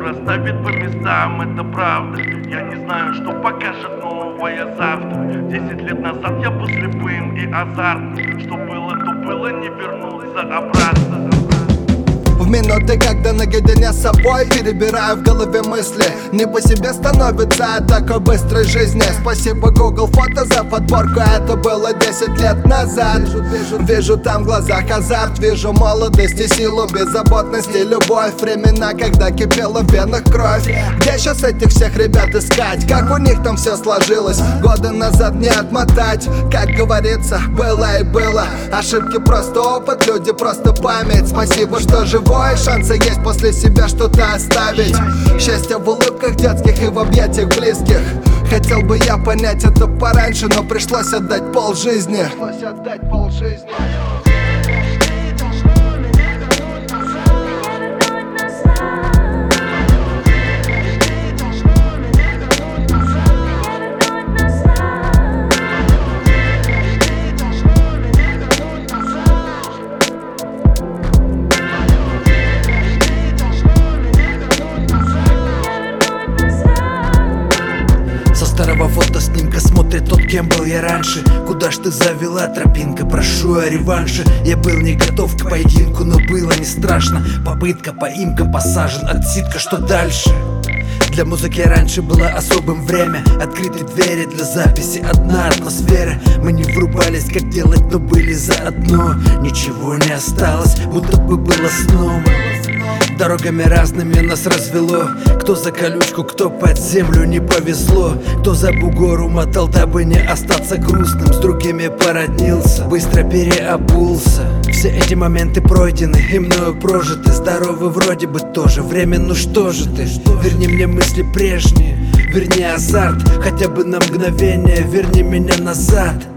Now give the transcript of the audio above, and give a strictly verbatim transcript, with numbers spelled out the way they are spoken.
расставит по местам, это правда. Я не знаю, что покажет новое завтра. Десять лет назад я был слепым и азартным. Что было, то было, не вернуться обратно. В минуты, когда наедине с собой перебираю в голове мысли, не по себе становится от такой быстрой жизни. Спасибо Google Фото за подборку, это было десять лет назад. Вижу, вижу, вижу там в глазах азарт, вижу молодость и силу, беззаботность и любовь. Времена, когда кипела в венах кровь. Где сейчас этих всех ребят искать? Как у них там все сложилось? Годы назад не отмотать. Как говорится, было и было. Ошибки просто опыт, люди просто память. Спасибо, что живой. Шансы есть после себя что-то оставить. Счастье в улыбках детских и в объятиях близких. Хотел бы я понять это пораньше, но пришлось отдать полжизни. Пришлось отдать полжизни. Старого фотоснимка смотрит тот, кем был я раньше. Куда ж ты завела, тропинка, прошу о реванше. Я был не готов к поединку, но было не страшно. Попытка, поимка, посажен, отсидка, что дальше? Для музыки раньше было особым время. Открытые двери для записи, одна атмосфера. Мы не врубались, как делать, но были заодно. Ничего не осталось, будто бы было сном. Дорогами разными нас развело. Кто за колючку, кто под землю, не повезло. Кто за бугор умотал, дабы не остаться грустным. С другими породнился, быстро переобулся. Все эти моменты пройдены и мною прожиты. Здоровы вроде бы тоже, время, ну что же ты? Верни мне мысли прежние, верни азарт. Хотя бы на мгновение, верни меня назад.